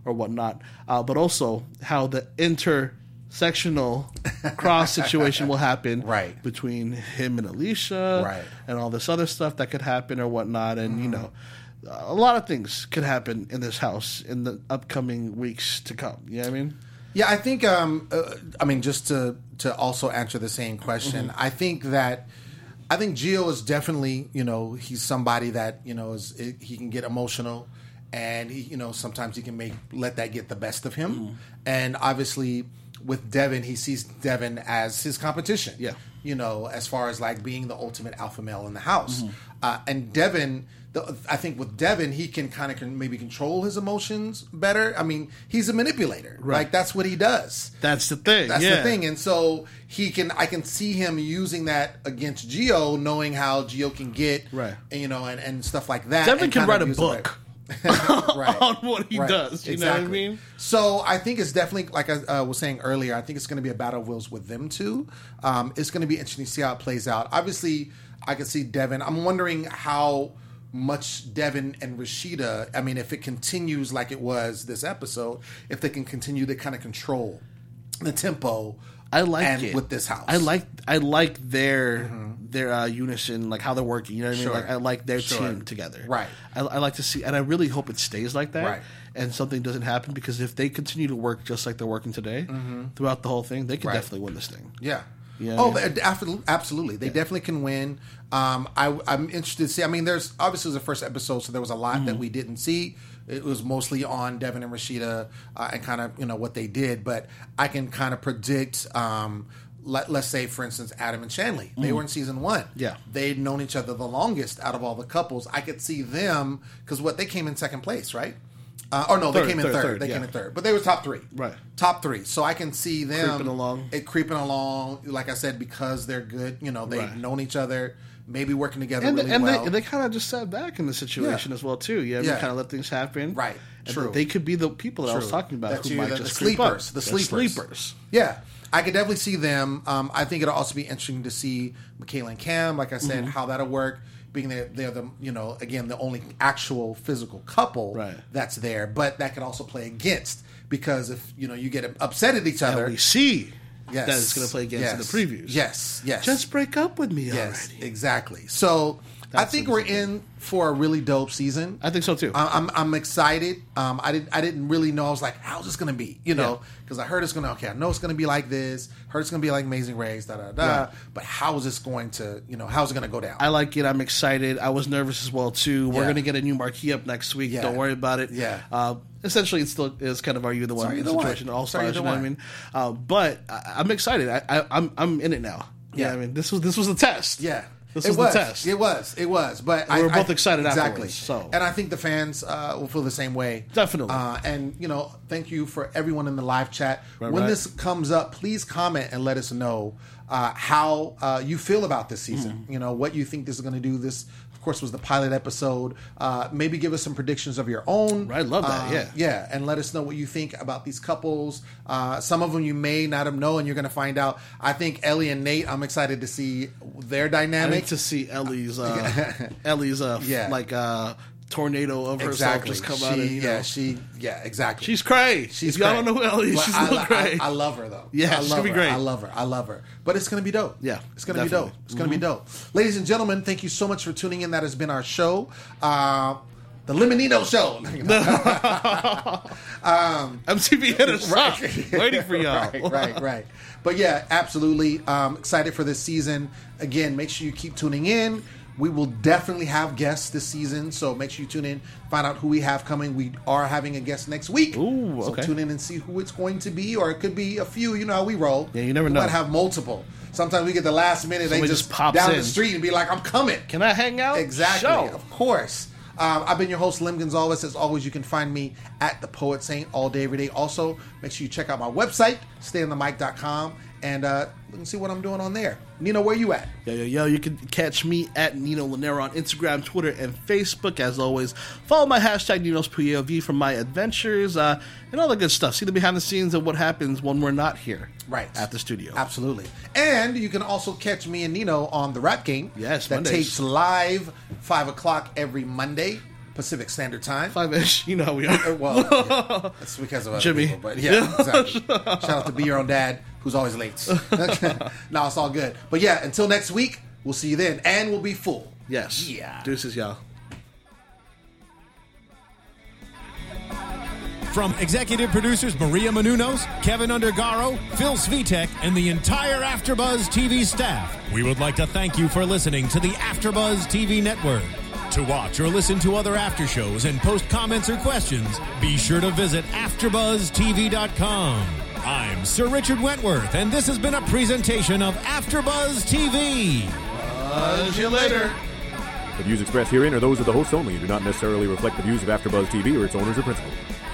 or whatnot, uh, but also how the intersectional cross situation will happen Right. between him and Alicia, Right. and all this other stuff that could happen or whatnot, and you know, a lot of things could happen in this house in the upcoming weeks to come. You know what I mean? Yeah, I think. Um, uh, I mean, just to to also answer the same question, I think that I think Gio is definitely, you know, he's somebody that, you know, is he can get emotional, and he, you know, sometimes he can make let that get the best of him, and obviously with Devin, he sees Devin as his competition. Yeah. You know, as far as like being the ultimate alpha male in the house, uh, and Devin. The, I think with Devin, he can kind of can maybe control his emotions better. I mean, he's a manipulator. Right. Like that's what he does. That's the thing. That's yeah. the thing, and so he can. I can see him using that against Gio, knowing how Gio can get, Right. and, you know, and, and stuff like that. Devin and can kind write of a use it book right. right. on what he Right. does. You exactly. know what I mean? So I think it's definitely, like I uh, was saying earlier, I think it's going to be a battle of wills with them two. Um, it's going to be interesting to see how it plays out. Obviously, I can see Devin. I'm wondering how much Devin and Rashida, I mean, if it continues like it was this episode, if they can continue to kind of control the tempo I like and it with this house. I like I like their their uh, unison, like how they're working. You know what I mean? Sure. Like I like their Sure. team together. Right. I, I like to see, and I really hope it stays like that. Right. And something doesn't happen, because if they continue to work just like they're working today throughout the whole thing, they could Right. definitely win this thing. Yeah. Yeah, oh, yeah. they- absolutely, absolutely. They definitely can win. Um, I, I'm interested to see. I mean, there's obviously it was the first episode, so there was a lot that we didn't see. It was mostly on Devin and Rashida uh, and kind of you know what they did. But I can kind of predict. Um, let, let's say, for instance, Adam and Shanley. They were in season one. Yeah. they'd known each other the longest out of all the couples. I could see them because what they came in second place, right? Uh, or no, Third, they came in third, third. third, they yeah. came in third, but they were top three. Right. Top three. So I can see them Creeping along. It creeping along, like I said, because they're good. You know, they've Right. known each other, maybe working together And, really and well. they, they kind of just sat back in the situation Yeah. as well too. Yeah, Yeah. we kind of let things happen. Right. And True. They could be the people that I was True. talking about That who you- might the- just the creep up. sleepers, the sleepers. sleepers. Yeah, I could definitely see them. Um, I think it'll also be interesting to see Michaela and Cam, like I said, Mm-hmm. how that'll work. Being that they're the, you know, again, the only actual physical couple Right. that's there, but that could also play against because if you know you get upset at each other, And we see yes, that it's going to play against yes, in the previews. Yes, yes, Just break up with me yes, already. exactly. So I That's think what we're it's in for a really dope season. I think so too. I- I'm I'm excited. Um, I didn't I didn't really know. I was like, how's this going to be? You know, because I heard it's going to. Okay, I know it's going to be like this. Heard it's going to be like Amazing Race. Da da da. Right. But how is this going to? You know, how's it going to go down? I like it. I'm excited. I was nervous as well too. We're Yeah. going to get a new marquee up next week. Yeah. Don't worry about it. Yeah. Uh, essentially, it's still is kind of are you the one Sorry, the one. situation. All Sorry, stars. the You know what I one. mean? Uh, but I, I'm excited. I, I, I'm I'm in it now. Yeah. Yeah. I mean, this was this was a test. Yeah. This it was, was the test. It was. It was. But And I, we were both I- excited exactly. afterwards, so. And I think the fans uh, will feel the same way. Definitely. Uh, and you know, thank you for everyone in the live chat. Right, when right. this comes up, please comment and let us know uh, how uh, you feel about this season. Mm. You know, what you think this is going to do. This, of course, was the pilot episode. Uh, maybe give us some predictions of your own. Right, love that, Uh, yeah. Yeah, and let us know what you think about these couples. Uh, some of them you may not have known, and you're going to find out. I think Ellie and Nate. I'm excited to see their I dynamic. need to see Ellie's uh, Ellie's uh, Yeah. like uh, tornado of herself Exactly. just come she, out. And, you know, yeah, she, yeah, exactly. she's cray. She's if y'all cray. don't know who Ellie is, But she's I, a little I- cray. I, I love her though. Yeah, I she's love gonna be her. great. I love her. I love her. But it's gonna be dope. Yeah, it's gonna be definitely. dope. It's gonna be dope. Ladies and gentlemen, thank you so much for tuning in. That has been our show. Uh, the Limonino Show. M T V hit us up, waiting for y'all. right, right, right. But yeah, absolutely. Um, excited for this season. Again, make sure you keep tuning in. We will definitely have guests this season, so make sure you tune in, find out who we have coming. We are having a guest next week. Ooh, so okay. tune in and see who it's going to be, or it could be a few. You know how we roll. Yeah, you never we know. might have multiple. Sometimes we get the last minute, they Somebody just just pops down in. the street and be like, "I'm coming." Can I hang out? Exactly. Show. Of course. Um, I've been your host, Lim Gonzalez. As always, you can find me at The Poet Saint all day, every day. Also, make sure you check out my website, stay on the mic dot com, and uh, look and see what I'm doing on there. Nino, where you at? Yo, yo, yo, you can catch me at Nino Lanero on Instagram, Twitter, and Facebook. As always, follow my hashtag Nino's P O V for my adventures uh, and all the good stuff. See the behind the scenes of what happens when we're not here Right. at the studio. Absolutely. And you can also catch me and Nino on The Rap Game. Yes, That Mondays. tapes live, five o'clock every Monday. Pacific Standard Time. Five-ish. You know how we are. Well, yeah, that's because of other Jimmy. people, but yeah, exactly. Shout out to Be Your Own Dad, who's always late. No, it's all good. But yeah, until next week, we'll see you then, and we'll be full. Yes. Yeah. Deuces, y'all. From executive producers Maria Menounos, Kevin Undergaro, Phil Svitek, and the entire AfterBuzz T V staff, we would like to thank you for listening to the AfterBuzz T V network. To watch or listen to other after shows and post comments or questions, be sure to visit after buzz t v dot com. I'm Sir Richard Wentworth, and this has been a presentation of AfterBuzz T V. Uh, see you later. The views expressed herein are those of the hosts only and do not necessarily reflect the views of AfterBuzz T V or its owners or principals.